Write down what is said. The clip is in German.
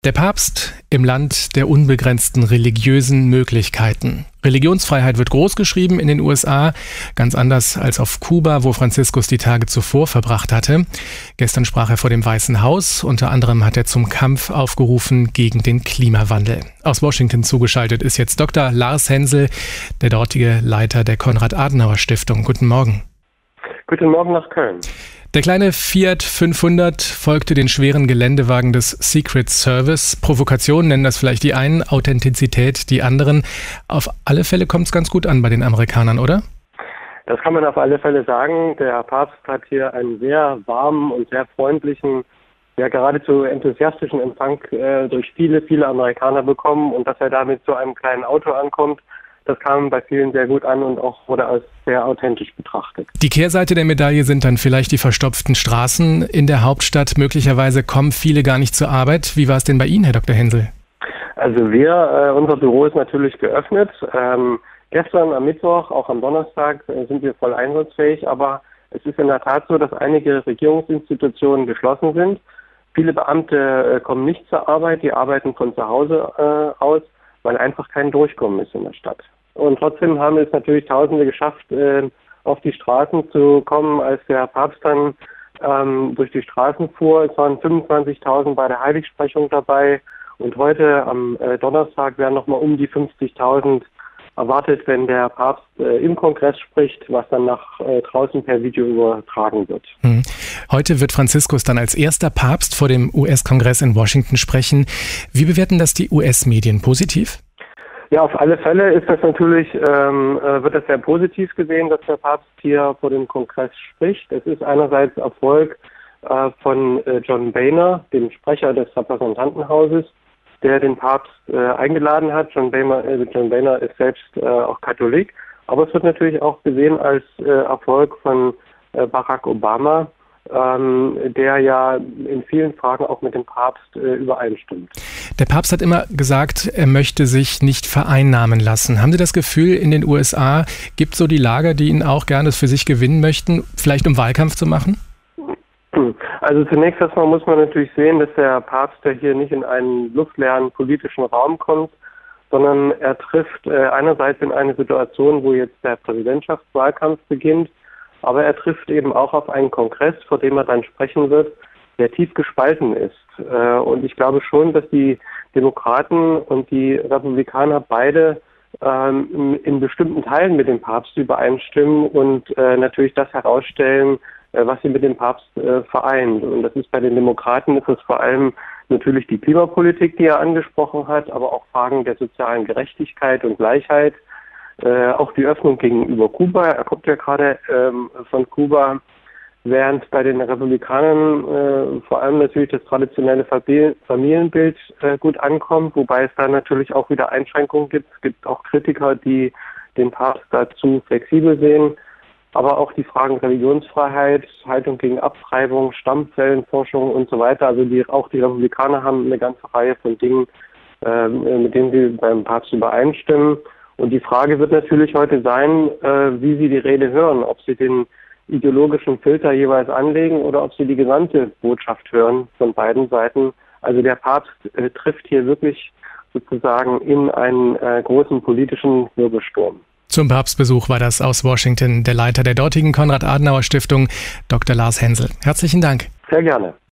Der Papst im Land der unbegrenzten religiösen Möglichkeiten. Religionsfreiheit wird großgeschrieben in den USA, ganz anders als auf Kuba, wo Franziskus die Tage zuvor verbracht hatte. Gestern sprach er vor dem Weißen Haus. Unter anderem hat er zum Kampf aufgerufen gegen den Klimawandel. Aus Washington zugeschaltet ist jetzt Dr. Lars Hensel, der dortige Leiter der Konrad-Adenauer-Stiftung. Guten Morgen. Guten Morgen nach Köln. Der kleine Fiat 500 folgte den schweren Geländewagen des Secret Service. Provokation nennen das vielleicht die einen, Authentizität die anderen. Auf alle Fälle kommt es ganz gut an bei den Amerikanern, oder? Das kann man auf alle Fälle sagen. Der Papst hat hier einen sehr warmen und sehr freundlichen, ja geradezu enthusiastischen Empfang durch viele Amerikaner bekommen. Und dass er da mit so einem kleinen Auto ankommt, das kam bei vielen sehr gut an und auch wurde als sehr authentisch betrachtet. Die Kehrseite der Medaille sind dann vielleicht die verstopften Straßen in der Hauptstadt. Möglicherweise kommen viele gar nicht zur Arbeit. Wie war es denn bei Ihnen, Herr Dr. Hensel? Also unser Büro ist natürlich geöffnet. Gestern am Mittwoch, auch am Donnerstag sind wir voll einsatzfähig, aber es ist in der Tat so, dass einige Regierungsinstitutionen geschlossen sind. Viele Beamte kommen nicht zur Arbeit, die arbeiten von zu Hause aus, weil einfach kein Durchkommen ist in der Stadt. Und trotzdem haben es natürlich Tausende geschafft, auf die Straßen zu kommen, als der Papst dann durch die Straßen fuhr. Es waren 25.000 bei der Heiligsprechung dabei und heute am Donnerstag werden nochmal um die 50.000 erwartet, wenn der Papst im Kongress spricht, was dann nach draußen per Video übertragen wird. Heute wird Franziskus dann als erster Papst vor dem US-Kongress in Washington sprechen. Wie bewerten das die US-Medien? Positiv? Ja, auf alle Fälle ist das natürlich, wird das sehr positiv gesehen, dass der Papst hier vor dem Kongress spricht. Es ist einerseits Erfolg von John Boehner, dem Sprecher des Repräsentantenhauses, der den Papst eingeladen hat. John Boehner ist selbst auch Katholik, aber es wird natürlich auch gesehen als Erfolg von Barack Obama, der ja in vielen Fragen auch mit dem Papst übereinstimmt. Der Papst hat immer gesagt, er möchte sich nicht vereinnahmen lassen. Haben Sie das Gefühl, in den USA gibt es so die Lager, die ihn auch gerne für sich gewinnen möchten, vielleicht um Wahlkampf zu machen? Also zunächst erstmal muss man natürlich sehen, dass der Papst ja hier nicht in einen luftleeren politischen Raum kommt, sondern er trifft einerseits in eine Situation, wo jetzt der Präsidentschaftswahlkampf beginnt, aber er trifft eben auch auf einen Kongress, vor dem er dann sprechen wird, der tief gespalten ist. Und ich glaube schon, dass die Demokraten und die Republikaner beide in bestimmten Teilen mit dem Papst übereinstimmen und natürlich das herausstellen, was sie mit dem Papst vereint. Und das ist bei den Demokraten ist es vor allem natürlich die Klimapolitik, die er angesprochen hat, aber auch Fragen der sozialen Gerechtigkeit und Gleichheit. Auch die Öffnung gegenüber Kuba. Er kommt ja gerade von Kuba, während bei den Republikanern vor allem natürlich das traditionelle Familienbild gut ankommt, wobei es da natürlich auch wieder Einschränkungen gibt. Es gibt auch Kritiker, die den Papst dazu flexibel sehen. Aber auch die Fragen Religionsfreiheit, Haltung gegen Abtreibung, Stammzellenforschung und so weiter. Also auch die Republikaner haben eine ganze Reihe von Dingen, mit denen sie beim Papst übereinstimmen. Und die Frage wird natürlich heute sein, wie sie die Rede hören, ob sie den ideologischen Filter jeweils anlegen oder ob sie die gesamte Botschaft hören von beiden Seiten. Also der Papst trifft hier wirklich sozusagen in einen großen politischen Wirbelsturm. Zum Papstbesuch war das aus Washington der Leiter der dortigen Konrad-Adenauer-Stiftung, Dr. Lars Hensel. Herzlichen Dank. Sehr gerne.